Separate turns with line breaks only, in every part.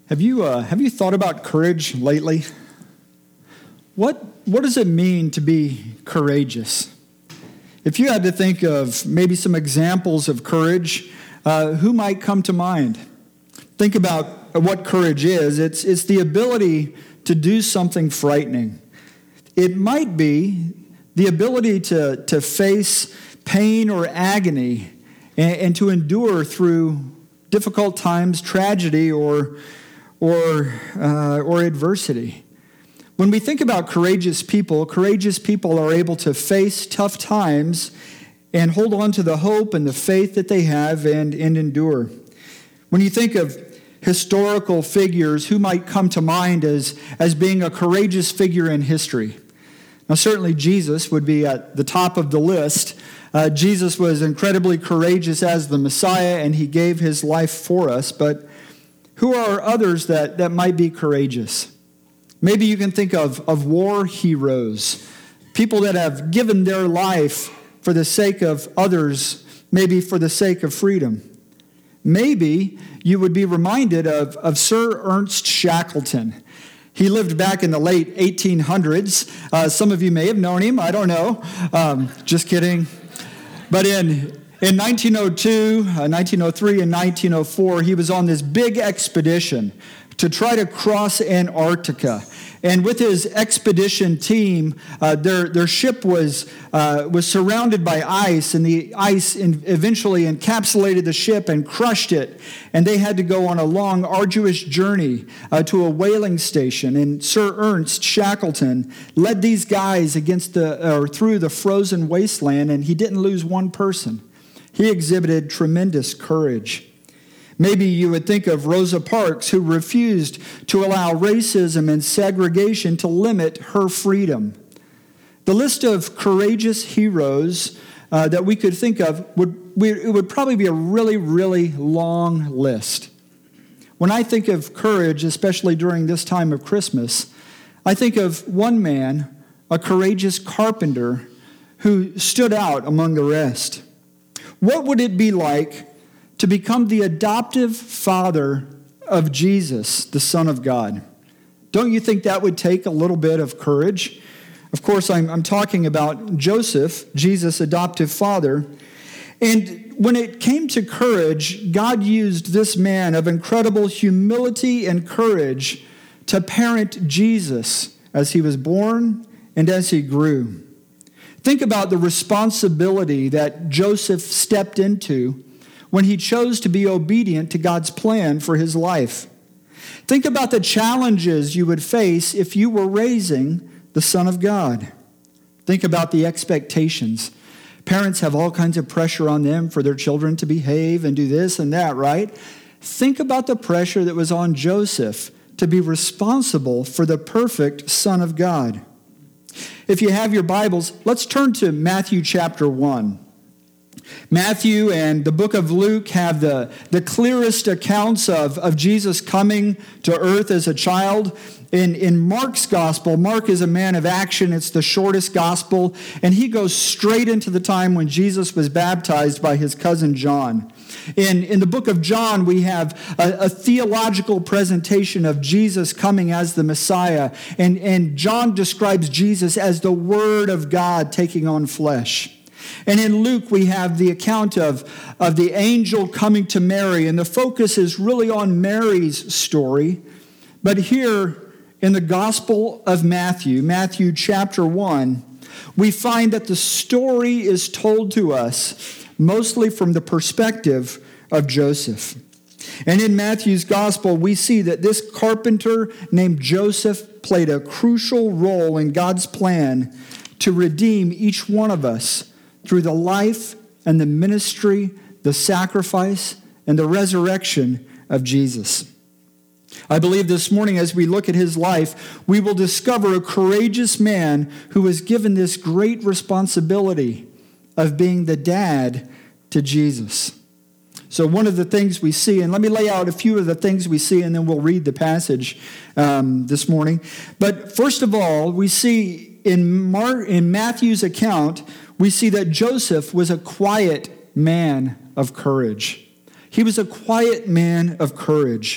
Have you thought about courage lately? What does it mean to be courageous? If you had to think of maybe some examples of courage, who might come to mind? Think about what courage is. It's the ability to do something frightening. It might be the ability to face pain or agony and to endure through difficult times, tragedy, or adversity. When we think about courageous people are able to face tough times and hold on to the hope and the faith that they have and endure. When you think of historical figures, who might come to mind as being a courageous figure in history? Now, certainly Jesus would be at the top of the list. Jesus was incredibly courageous as the Messiah, and he gave his life for us. But who are others that might be courageous? Maybe you can think of war heroes, people that have given their life for the sake of others, maybe for the sake of freedom. Maybe you would be reminded of Sir Ernest Shackleton. He lived back in the late 1800s. Some of you may have known him. I don't know. Just kidding. But in 1902, 1903, and 1904, he was on this big expedition to try to cross Antarctica. And with his expedition team, their ship was surrounded by ice, and the ice eventually encapsulated the ship and crushed it. And they had to go on a long, arduous journey to a whaling station. And Sir Ernest Shackleton led these guys through the frozen wasteland, and he didn't lose one person. He exhibited tremendous courage. Maybe you would think of Rosa Parks, who refused to allow racism and segregation to limit her freedom. The list of courageous heroes that we could think of would probably be a really, really long list. When I think of courage, especially during this time of Christmas, I think of one man, a courageous carpenter, who stood out among the rest. What would it be like to become the adoptive father of Jesus, the Son of God? Don't you think that would take a little bit of courage? Of course, I'm talking about Joseph, Jesus' adoptive father. And when it came to courage, God used this man of incredible humility and courage to parent Jesus as he was born and as he grew. Think about the responsibility that Joseph stepped into when he chose to be obedient to God's plan for his life. Think about the challenges you would face if you were raising the Son of God. Think about the expectations. Parents have all kinds of pressure on them for their children to behave and do this and that, right? Think about the pressure that was on Joseph to be responsible for the perfect Son of God. If you have your Bibles, let's turn to Matthew chapter 1. Matthew and the book of Luke have the clearest accounts of Jesus coming to earth as a child. In Mark's gospel, Mark is a man of action. It's the shortest gospel, and he goes straight into the time when Jesus was baptized by his cousin John. In the book of John, we have a theological presentation of Jesus coming as the Messiah, and John describes Jesus as the Word of God taking on flesh. And in Luke, we have the account of the angel coming to Mary, and the focus is really on Mary's story. But here in the Gospel of Matthew chapter 1, we find that the story is told to us mostly from the perspective of Joseph. And in Matthew's Gospel, we see that this carpenter named Joseph played a crucial role in God's plan to redeem each one of us through the life and the ministry, the sacrifice, and the resurrection of Jesus. I believe this morning as we look at his life, we will discover a courageous man who was given this great responsibility of being the dad to Jesus. So one of the things we see, and let me lay out a few of the things we see, and then we'll read the passage this morning. But first of all, we see in Matthew's account, we see that Joseph was a quiet man of courage. He was a quiet man of courage.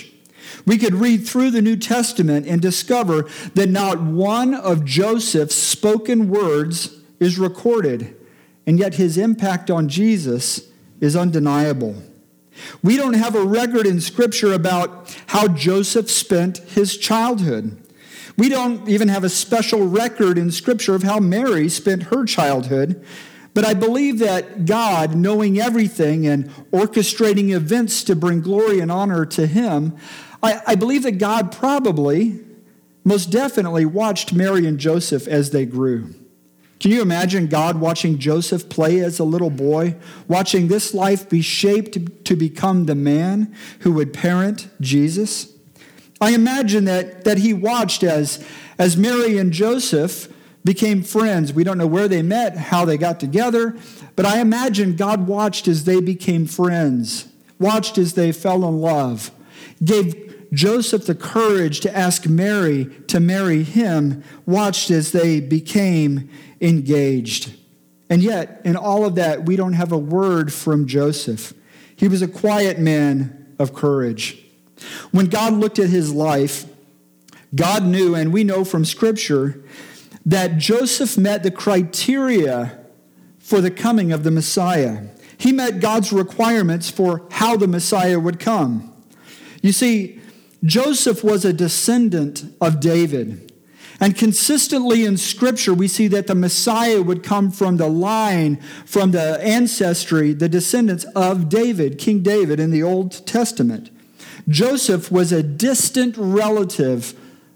We could read through the New Testament and discover that not one of Joseph's spoken words is recorded, and yet his impact on Jesus is undeniable. We don't have a record in Scripture about how Joseph spent his childhood. We don't even have a special record in Scripture of how Mary spent her childhood. But I believe that God, knowing everything and orchestrating events to bring glory and honor to him, I believe that God probably, most definitely, watched Mary and Joseph as they grew. Can you imagine God watching Joseph play as a little boy, watching this life be shaped to become the man who would parent Jesus? I imagine that he watched as Mary and Joseph became friends. We don't know where they met, how they got together, but I imagine God watched as they became friends, watched as they fell in love, gave Joseph the courage to ask Mary to marry him, watched as they became engaged. And yet, in all of that, we don't have a word from Joseph. He was a quiet man of courage. When God looked at his life, God knew, and we know from Scripture, that Joseph met the criteria for the coming of the Messiah. He met God's requirements for how the Messiah would come. You see, Joseph was a descendant of David. And consistently in Scripture, we see that the Messiah would come from the line, from the ancestry, the descendants of David, King David in the Old Testament. Joseph was a distant relative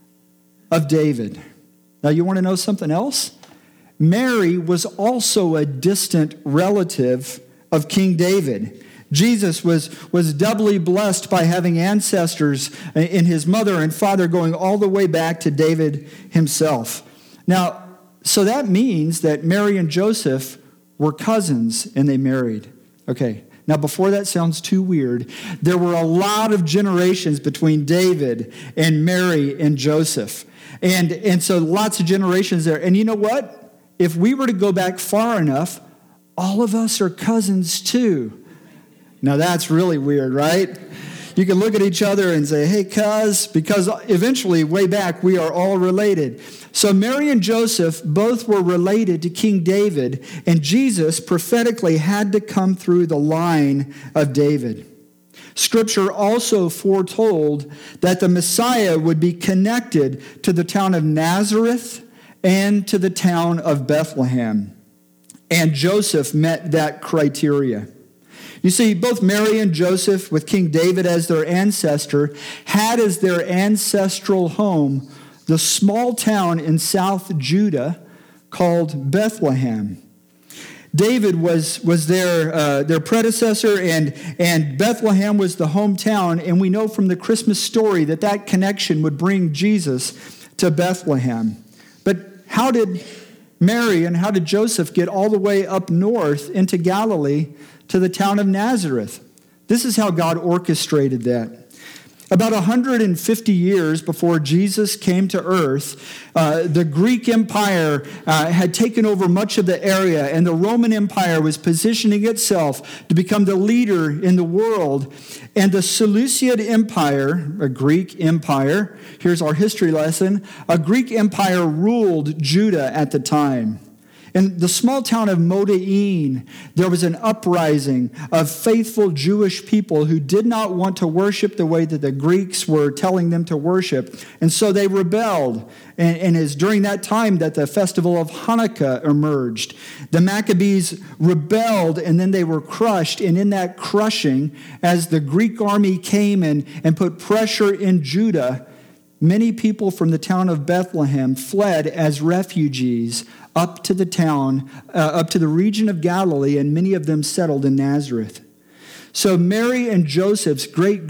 of David. Now, you want to know something else? Mary was also a distant relative of King David. Jesus was doubly blessed by having ancestors in his mother and father going all the way back to David himself. Now, so that means that Mary and Joseph were cousins and they married. Okay, now before that sounds too weird, there were a lot of generations between David and Mary and Joseph. And so lots of generations there. And you know what? If we were to go back far enough, all of us are cousins too. Now that's really weird, right? You can look at each other and say, hey, cuz, because eventually, way back, we are all related. So Mary and Joseph both were related to King David, and Jesus prophetically had to come through the line of David. Scripture also foretold that the Messiah would be connected to the town of Nazareth and to the town of Bethlehem. And Joseph met that criteria. You see, both Mary and Joseph, with King David as their ancestor, had as their ancestral home the small town in South Judah called Bethlehem. David was their predecessor, and Bethlehem was the hometown, and we know from the Christmas story that connection would bring Jesus to Bethlehem. But how did Mary and how did Joseph get all the way up north into Galilee to the town of Nazareth? This is how God orchestrated that. About 150 years before Jesus came to earth, the Greek Empire had taken over much of the area, and the Roman Empire was positioning itself to become the leader in the world. And the Seleucid Empire, a Greek empire, here's our history lesson, a Greek empire ruled Judah at the time. In the small town of Modin, there was an uprising of faithful Jewish people who did not want to worship the way that the Greeks were telling them to worship. And so they rebelled. And it's during that time that the festival of Hanukkah emerged. The Maccabees rebelled, and then they were crushed. And in that crushing, as the Greek army came and put pressure in Judah, many people from the town of Bethlehem fled as refugees up to the town, up to the region of Galilee, and many of them settled in Nazareth. So Mary and Joseph's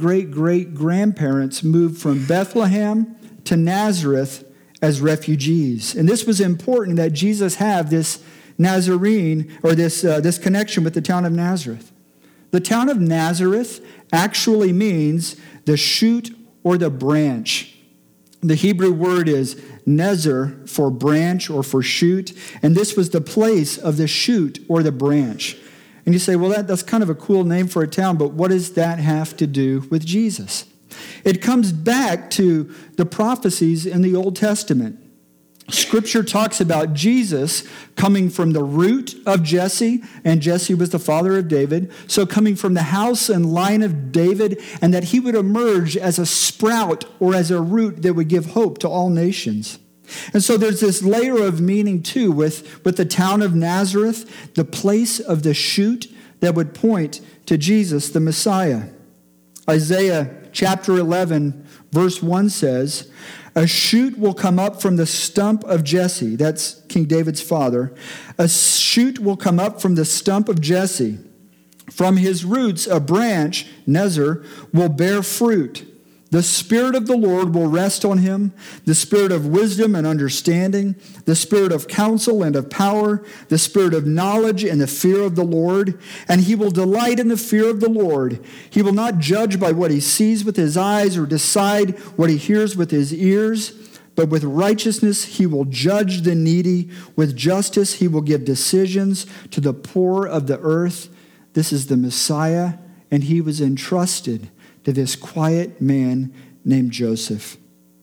great-great-great-grandparents moved from Bethlehem to Nazareth as refugees. And this was important that Jesus have this Nazarene, or this connection with the town of Nazareth. The town of Nazareth actually means the shoot or the branch. The Hebrew word is nezer, for branch or for shoot, and this was the place of the shoot or the branch. And you say, well, that's kind of a cool name for a town, but what does that have to do with Jesus? It comes back to the prophecies in the Old Testament. Scripture talks about Jesus coming from the root of Jesse, and Jesse was the father of David. So coming from the house and line of David, and that he would emerge as a sprout or as a root that would give hope to all nations. And so there's this layer of meaning too with the town of Nazareth, the place of the shoot that would point to Jesus, the Messiah. Isaiah chapter 11, verse 1 says, "A shoot will come up from the stump of Jesse." That's King David's father. "A shoot will come up from the stump of Jesse. From his roots, a branch, Nezer, will bear fruit. The Spirit of the Lord will rest on him, the Spirit of wisdom and understanding, the Spirit of counsel and of power, the Spirit of knowledge and the fear of the Lord. And he will delight in the fear of the Lord. He will not judge by what he sees with his eyes or decide what he hears with his ears, but with righteousness he will judge the needy. With justice he will give decisions to the poor of the earth." This is the Messiah, and he was entrusted to this quiet man named Joseph.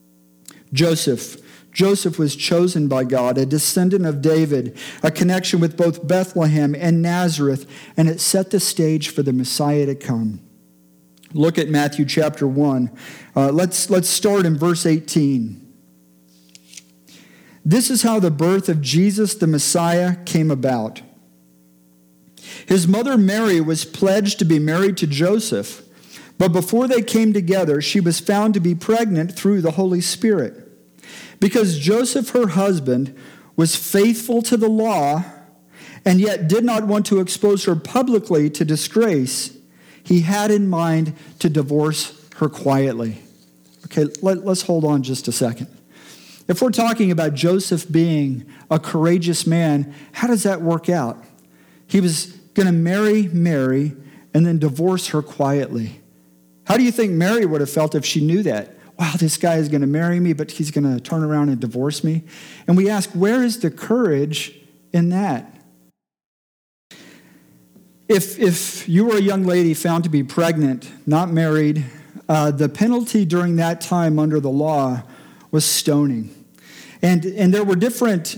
Joseph was chosen by God, a descendant of David, a connection with both Bethlehem and Nazareth, and it set the stage for the Messiah to come. Look at Matthew chapter 1. Let's start in verse 18. This is how the birth of Jesus the Messiah came about. His mother Mary was pledged to be married to Joseph, but before they came together, she was found to be pregnant through the Holy Spirit. Because Joseph, her husband, was faithful to the law and yet did not want to expose her publicly to disgrace, he had in mind to divorce her quietly. Okay, let's hold on just a second. If we're talking about Joseph being a courageous man, how does that work out? He was going to marry Mary and then divorce her quietly. How do you think Mary would have felt if she knew that? Wow, this guy is going to marry me, but he's going to turn around and divorce me. And we ask, where is the courage in that? If you were a young lady found to be pregnant, not married, the penalty during that time under the law was stoning. And there were different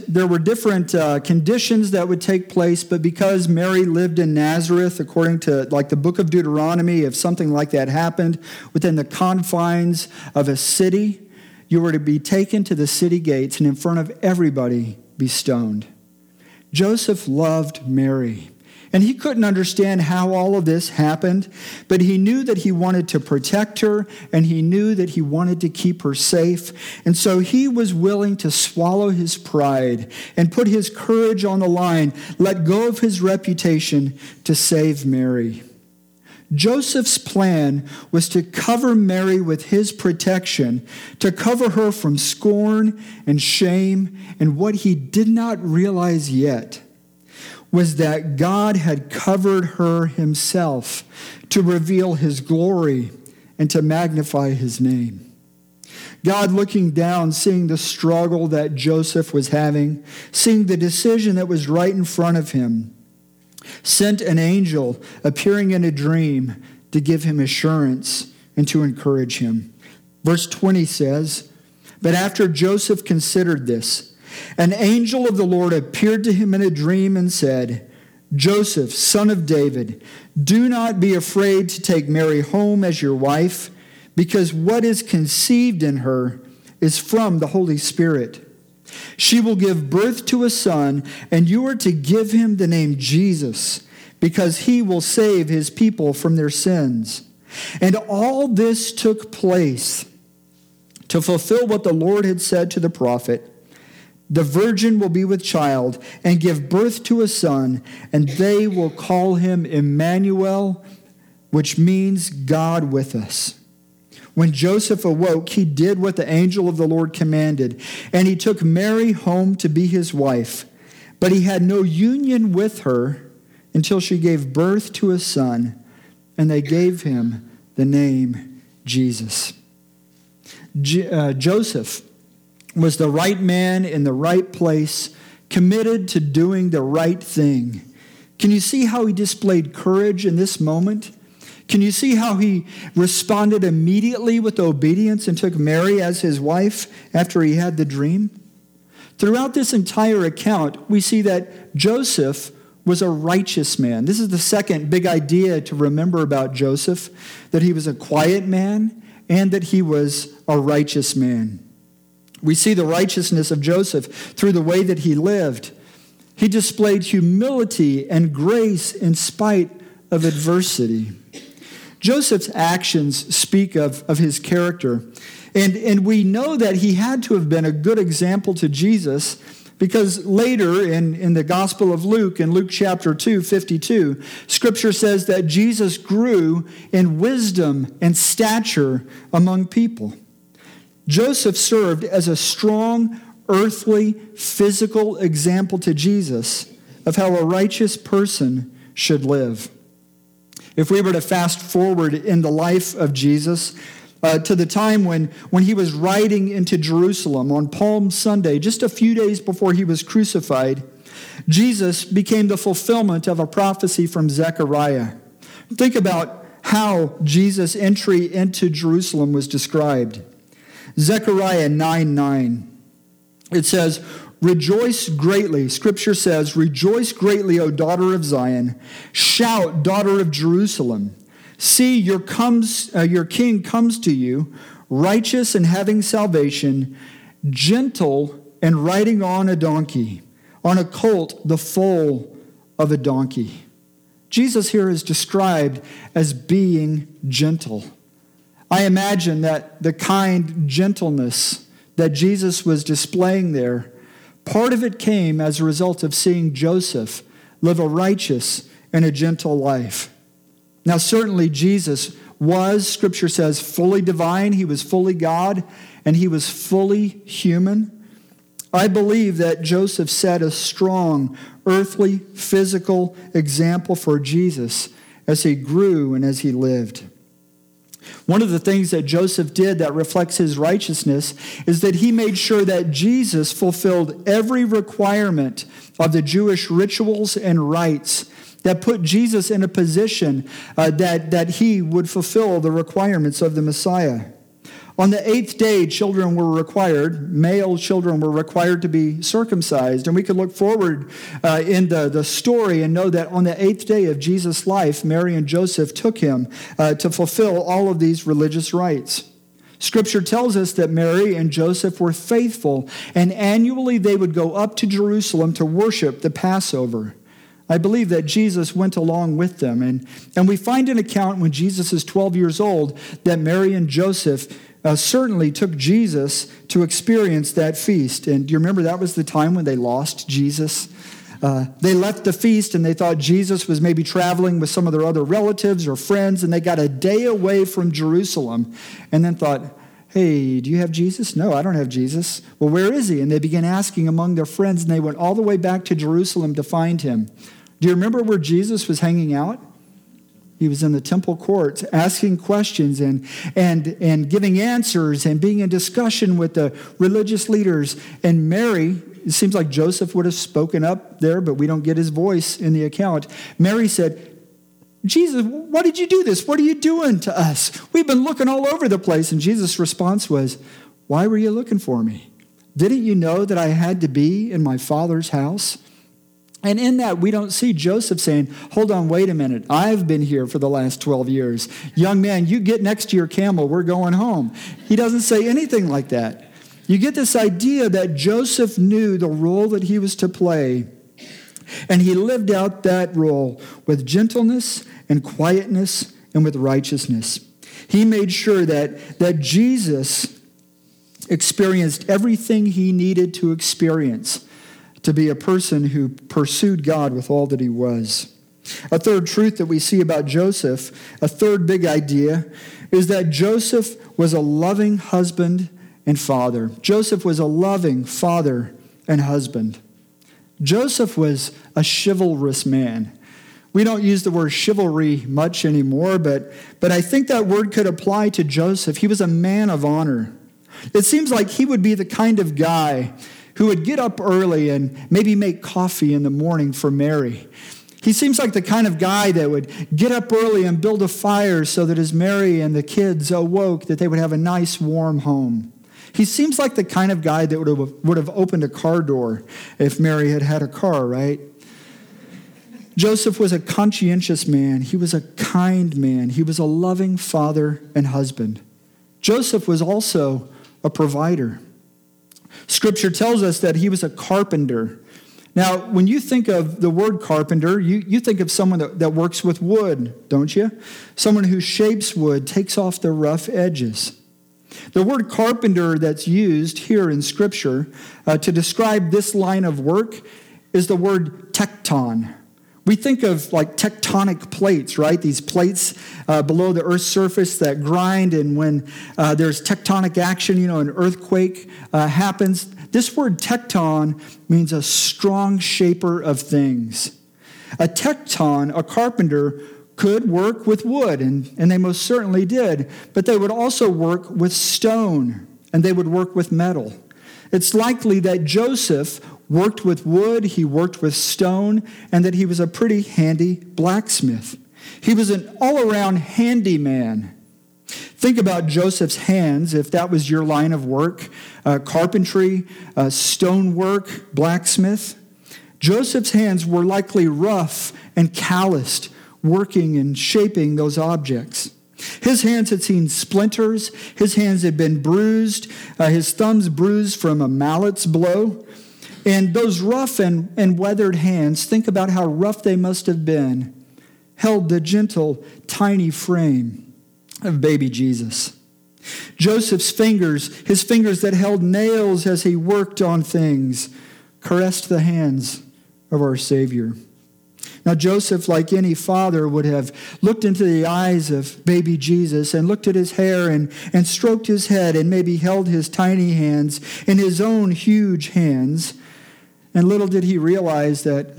conditions that would take place, but because Mary lived in Nazareth, according to like the book of Deuteronomy, if something like that happened within the confines of a city, you were to be taken to the city gates and in front of everybody be stoned. Joseph loved Mary. And he couldn't understand how all of this happened, but he knew that he wanted to protect her, and he knew that he wanted to keep her safe. And so he was willing to swallow his pride and put his courage on the line, let go of his reputation to save Mary. Joseph's plan was to cover Mary with his protection, to cover her from scorn and shame, and what he did not realize yet was that God had covered her himself to reveal his glory and to magnify his name. God, looking down, seeing the struggle that Joseph was having, seeing the decision that was right in front of him, sent an angel appearing in a dream to give him assurance and to encourage him. Verse 20 says, "But after Joseph considered this, an angel of the Lord appeared to him in a dream and said, 'Joseph, son of David, do not be afraid to take Mary home as your wife, because what is conceived in her is from the Holy Spirit. She will give birth to a son, and you are to give him the name Jesus, because he will save his people from their sins.' And all this took place to fulfill what the Lord had said to the prophet, 'The virgin will be with child and give birth to a son, and they will call him Emmanuel,' which means God with us." When Joseph awoke, he did what the angel of the Lord commanded, and he took Mary home to be his wife. But he had no union with her until she gave birth to a son, and they gave him the name Jesus. Joseph was the right man in the right place, committed to doing the right thing. Can you see how he displayed courage in this moment? Can you see how he responded immediately with obedience and took Mary as his wife after he had the dream? Throughout this entire account, we see that Joseph was a righteous man. This is the second big idea to remember about Joseph, that he was a quiet man and that he was a righteous man. We see the righteousness of Joseph through the way that he lived. He displayed humility and grace in spite of adversity. Joseph's actions speak of his character. And we know that he had to have been a good example to Jesus, because later in the Gospel of Luke, in Luke chapter 2, 52, Scripture says that Jesus grew in wisdom and stature among people. Joseph served as a strong, earthly, physical example to Jesus of how a righteous person should live. If we were to fast forward in the life of Jesus to the time when he was riding into Jerusalem on Palm Sunday, just a few days before he was crucified, Jesus became the fulfillment of a prophecy from Zechariah. Think about how Jesus' entry into Jerusalem was described. Zechariah 9:9. It says, "Rejoice greatly," Scripture says, "Rejoice greatly, O daughter of Zion. Shout, daughter of Jerusalem. See, your king comes to you, righteous and having salvation, gentle and riding on a donkey, on a colt, the foal of a donkey." Jesus here is described as being gentle. I imagine that the kind gentleness that Jesus was displaying there, part of it came as a result of seeing Joseph live a righteous and a gentle life. Now, certainly Jesus was, Scripture says, fully divine. He was fully God, and he was fully human. I believe that Joseph set a strong, earthly, physical example for Jesus as he grew and as he lived. One of the things that Joseph did that reflects his righteousness is that he made sure that Jesus fulfilled every requirement of the Jewish rituals and rites that put Jesus in a position that he would fulfill the requirements of the Messiah. On the 8th day, male children were required to be circumcised. And we could look forward in the story and know that on the 8th day of Jesus' life, Mary and Joseph took him to fulfill all of these religious rites. Scripture tells us that Mary and Joseph were faithful, and annually they would go up to Jerusalem to worship the Passover. I believe that Jesus went along with them. And we find an account when Jesus is 12 years old that Mary and Joseph certainly took Jesus to experience that feast. And do you remember that was the time when they lost Jesus? They left the feast and they thought Jesus was maybe traveling with some of their other relatives or friends, and they got a day away from Jerusalem and then thought, "Hey, do you have Jesus?" "No, I don't have Jesus." "Well, where is he?" And they began asking among their friends, and they went all the way back to Jerusalem to find him. Do you remember where Jesus was hanging out? He was in the temple courts asking questions and giving answers and being in discussion with the religious leaders. And Mary, it seems like Joseph would have spoken up there, but we don't get his voice in the account. Mary said, "Jesus, why did you do this? What are you doing to us? We've been looking all over the place." And Jesus' response was, "Why were you looking for me? Didn't you know that I had to be in my Father's house?" And in that, we don't see Joseph saying, "Hold on, wait a minute. I've been here for the last 12 years. Young man, you get next to your camel. We're going home." He doesn't say anything like that. You get this idea that Joseph knew the role that he was to play, and he lived out that role with gentleness and quietness and with righteousness. He made sure that Jesus experienced everything he needed to experience to be a person who pursued God with all that he was. A third truth that we see about Joseph, a third big idea, is that Joseph was a loving husband and father. Joseph was a loving father and husband. Joseph was a chivalrous man. We don't use the word chivalry much anymore, but I think that word could apply to Joseph. He was a man of honor. It seems like he would be the kind of guy who would get up early and maybe make coffee in the morning for Mary. He seems like the kind of guy that would get up early and build a fire so that as Mary and the kids awoke, that they would have a nice warm home. He seems like the kind of guy that would have opened a car door if Mary had had a car, right? Joseph was a conscientious man. He was a kind man. He was a loving father and husband. Joseph was also a provider. Scripture tells us that he was a carpenter. Now, when you think of the word carpenter, you think of someone that works with wood, don't you? Someone who shapes wood, takes off the rough edges. The word carpenter that's used here in Scripture to describe this line of work is the word tecton. We think of like tectonic plates, right? These plates below the Earth's surface that grind, and when there's tectonic action, an earthquake happens. This word tecton means a strong shaper of things. A tecton, a carpenter, could work with wood, and they most certainly did, but they would also work with stone, and they would work with metal. It's likely that Joseph worked with wood, he worked with stone, and that he was a pretty handy blacksmith. He was an all-around handyman. Think about Joseph's hands, if that was your line of work, carpentry, stonework, blacksmith. Joseph's hands were likely rough and calloused, working and shaping those objects. His hands had seen splinters. His hands had been bruised. His thumbs bruised from a mallet's blow. And those rough and weathered hands, think about how rough they must have been, held the gentle, tiny frame of baby Jesus. Joseph's fingers, his fingers that held nails as he worked on things, caressed the hands of our Savior. Now, Joseph, like any father, would have looked into the eyes of baby Jesus and looked at his hair and stroked his head and maybe held his tiny hands in his own huge hands. And little did he realize that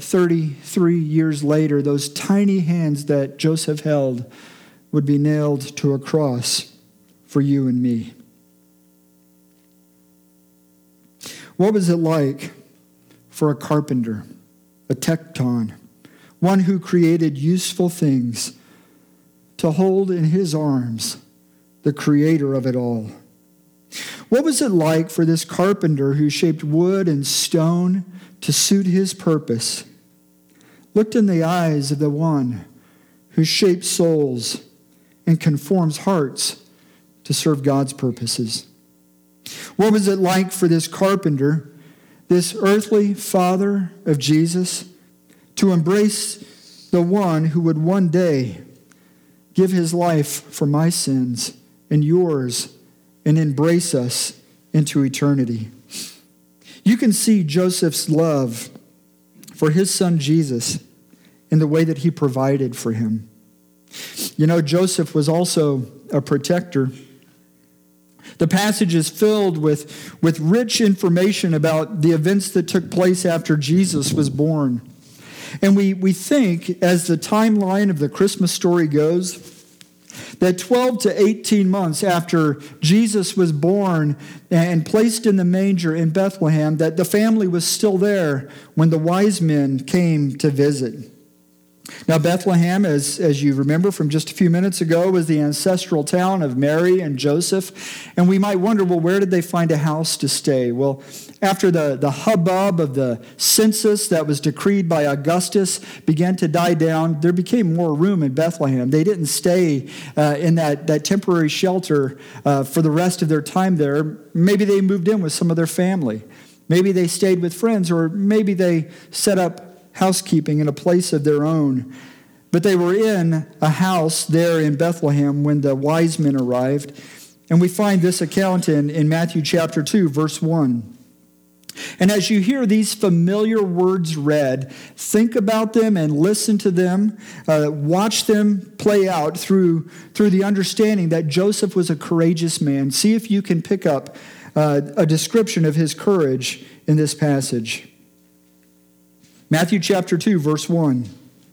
33 years later, those tiny hands that Joseph held would be nailed to a cross for you and me. What was it like for a carpenter, a tecton, one who created useful things, to hold in his arms the creator of it all? What was it like for this carpenter who shaped wood and stone to suit his purpose, looked in the eyes of the one who shapes souls and conforms hearts to serve God's purposes? What was it like for this carpenter, this earthly father of Jesus, to embrace the one who would one day give his life for my sins and yours and embrace us into eternity? You can see Joseph's love for his son Jesus in the way that he provided for him. Joseph was also a protector. The passage is filled with rich information about the events that took place after Jesus was born. And we think, as the timeline of the Christmas story goes, that 12 to 18 months after Jesus was born and placed in the manger in Bethlehem, that the family was still there when the wise men came to visit. Now, Bethlehem, as you remember from just a few minutes ago, was the ancestral town of Mary and Joseph. And we might wonder, well, where did they find a house to stay? Well, after the hubbub of the census that was decreed by Augustus began to die down, there became more room in Bethlehem. They didn't stay in that temporary shelter for the rest of their time there. Maybe they moved in with some of their family. Maybe they stayed with friends, or maybe they set up housekeeping in a place of their own. But they were in a house there in Bethlehem when the wise men arrived. And we find this account in Matthew chapter 2, verse 1. And as you hear these familiar words read, think about them and listen to them. Watch them play out through the understanding that Joseph was a courageous man. See if you can pick up a description of his courage in this passage. Matthew chapter 2, verse 1.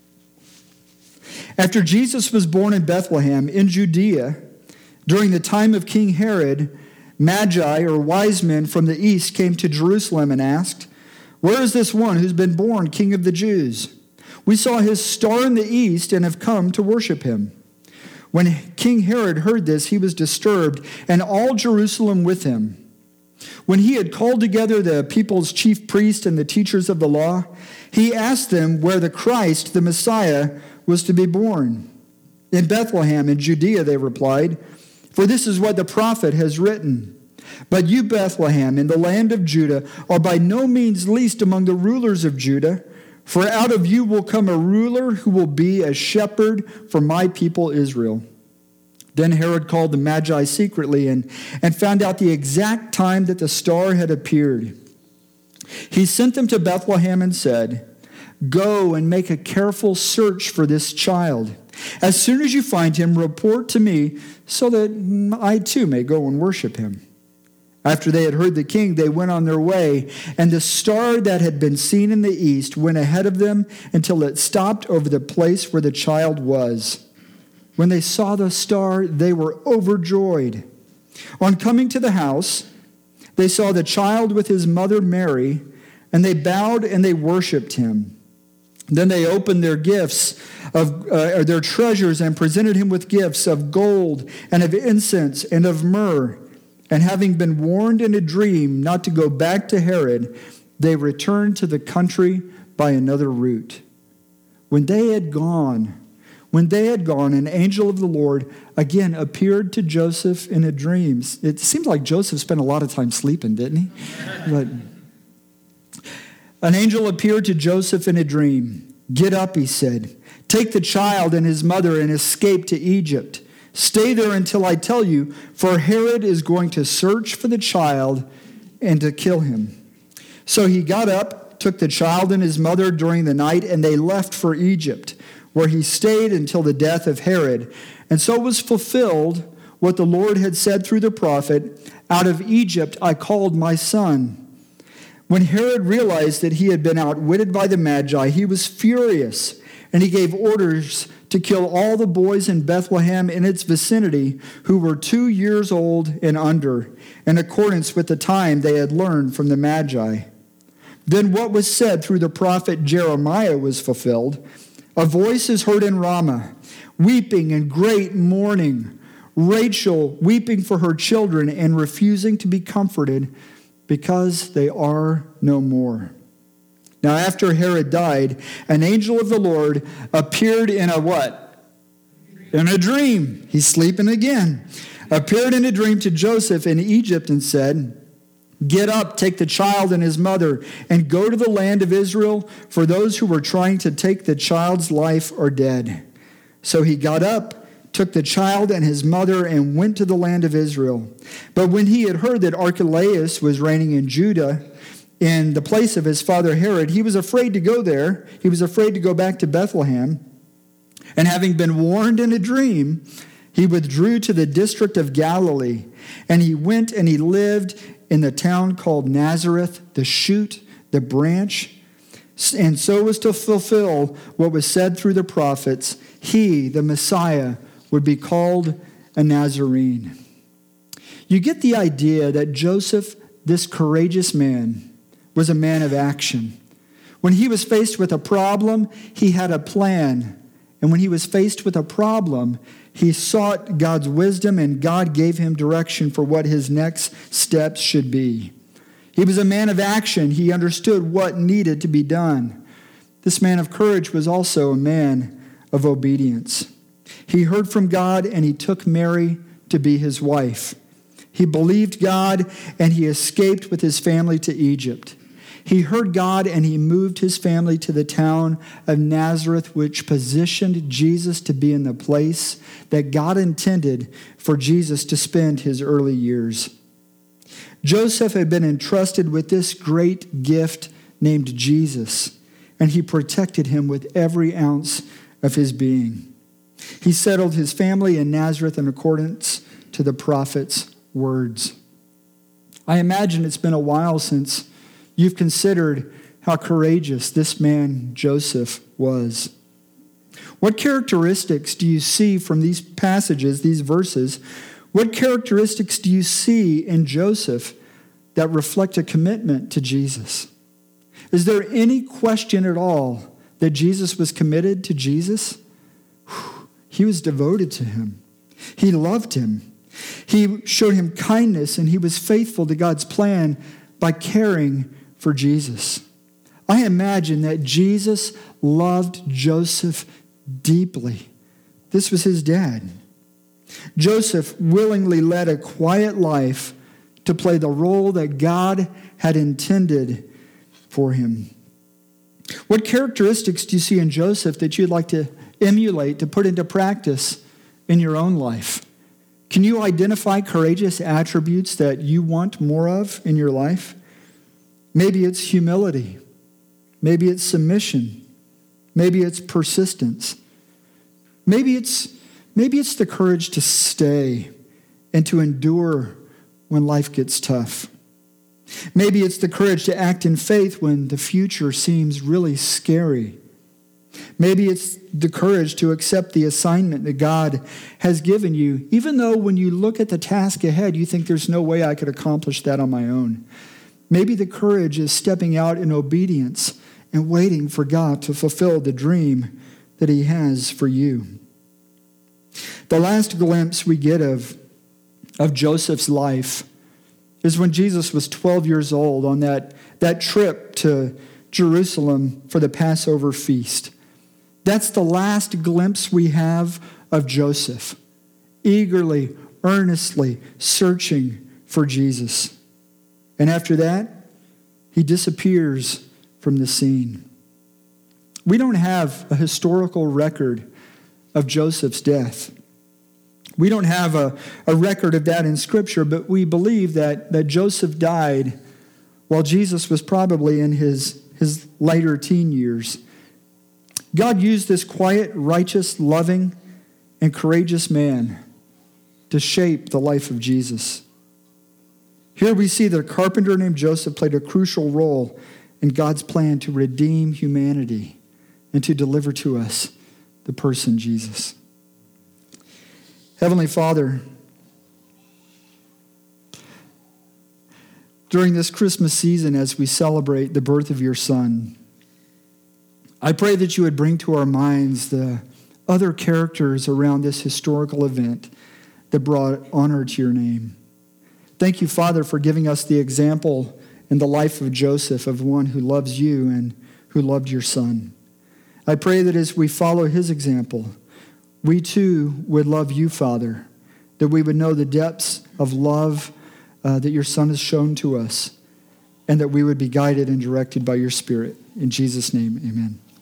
After Jesus was born in Bethlehem in Judea, during the time of King Herod, Magi, or wise men from the east, came to Jerusalem and asked, "Where is this one who's been born King of the Jews? We saw his star in the east and have come to worship him." When King Herod heard this, he was disturbed, and all Jerusalem with him. When he had called together the people's chief priests and the teachers of the law, he asked them where the Christ, the Messiah, was to be born. "In Bethlehem in Judea," they replied, "for this is what the prophet has written. But you, Bethlehem, in the land of Judah, are by no means least among the rulers of Judah, for out of you will come a ruler who will be a shepherd for my people Israel." Then Herod called the Magi secretly and found out the exact time that the star had appeared. He sent them to Bethlehem and said, "Go and make a careful search for this child. As soon as you find him, report to me so that I too may go and worship him." After they had heard the king, they went on their way, and the star that had been seen in the east went ahead of them until it stopped over the place where the child was. When they saw the star, they were overjoyed. On coming to the house, they saw the child with his mother Mary, and they bowed and they worshipped him. Then they opened their gifts their treasures and presented him with gifts of gold and of incense and of myrrh. And having been warned in a dream not to go back to Herod, they returned to the country by another route. When they had gone, an angel of the Lord again appeared to Joseph in a dream. It seems like Joseph spent a lot of time sleeping, didn't he? But an angel appeared to Joseph in a dream. "Get up," he said. "Take the child and his mother and escape to Egypt. Stay there until I tell you, for Herod is going to search for the child and to kill him." So he got up, took the child and his mother during the night, and they left for Egypt, where he stayed until the death of Herod. And so was fulfilled what the Lord had said through the prophet, "Out of Egypt I called my son." When Herod realized that he had been outwitted by the Magi, he was furious, and he gave orders to kill all the boys in Bethlehem and its vicinity who were 2 years old and under, in accordance with the time they had learned from the Magi. Then what was said through the prophet Jeremiah was fulfilled. "A voice is heard in Ramah, weeping and great mourning, Rachel weeping for her children and refusing to be comforted because they are no more." Now after Herod died, an angel of the Lord appeared in a what? In a dream. He's sleeping again. Appeared in a dream to Joseph in Egypt and said, "Get up, take the child and his mother, and go to the land of Israel, for those who were trying to take the child's life are dead." So he got up, took the child and his mother, and went to the land of Israel. But when he had heard that Archelaus was reigning in Judah, in the place of his father Herod, he was afraid to go there. He was afraid to go back to Bethlehem. And having been warned in a dream, he withdrew to the district of Galilee. And he went and he lived in the town called Nazareth, the shoot, the branch. And so was to fulfill what was said through the prophets. He, the Messiah, would be called a Nazarene. You get the idea that Joseph, this courageous man, was a man of action. When he was faced with a problem, he had a plan. And when he was faced with a problem, he sought God's wisdom, and God gave him direction for what his next steps should be. He was a man of action. He understood what needed to be done. This man of courage was also a man of obedience. He heard from God, and he took Mary to be his wife. He believed God, and he escaped with his family to Egypt. He heard God, and he moved his family to the town of Nazareth, which positioned Jesus to be in the place that God intended for Jesus to spend his early years. Joseph had been entrusted with this great gift named Jesus, and he protected him with every ounce of his being. He settled his family in Nazareth in accordance to the prophet's words. I imagine it's been a while since you've considered how courageous this man Joseph was. What characteristics do you see from these passages, these verses? What characteristics do you see in Joseph that reflect a commitment to Jesus? Is there any question at all that Jesus was committed to Jesus? He was devoted to him. He loved him. He showed him kindness, and he was faithful to God's plan by caring for Jesus. I imagine that Jesus loved Joseph deeply. This was his dad. Joseph willingly led a quiet life to play the role that God had intended for him. What characteristics do you see in Joseph that you'd like to emulate, to put into practice in your own life? Can you identify courageous attributes that you want more of in your life? Maybe it's humility. Maybe it's submission. Maybe it's persistence. Maybe it's the courage to stay and to endure when life gets tough. Maybe it's the courage to act in faith when the future seems really scary. Maybe it's the courage to accept the assignment that God has given you, even though when you look at the task ahead, you think there's no way I could accomplish that on my own. Maybe the courage is stepping out in obedience and waiting for God to fulfill the dream that he has for you. The last glimpse we get of Joseph's life is when Jesus was 12 years old on that trip to Jerusalem for the Passover feast. That's the last glimpse we have of Joseph, eagerly, earnestly searching for Jesus. And after that, he disappears from the scene. We don't have a historical record of Joseph's death. We don't have a record of that in Scripture, but we believe that Joseph died while Jesus was probably in his later teen years. God used this quiet, righteous, loving, and courageous man to shape the life of Jesus. Here we see that a carpenter named Joseph played a crucial role in God's plan to redeem humanity and to deliver to us the person Jesus. Heavenly Father, during this Christmas season as we celebrate the birth of your Son, I pray that you would bring to our minds the other characters around this historical event that brought honor to your name. Thank you, Father, for giving us the example in the life of Joseph of one who loves you and who loved your Son. I pray that as we follow his example, we too would love you, Father, that we would know the depths of love that your Son has shown to us, and that we would be guided and directed by your Spirit. In Jesus' name, amen.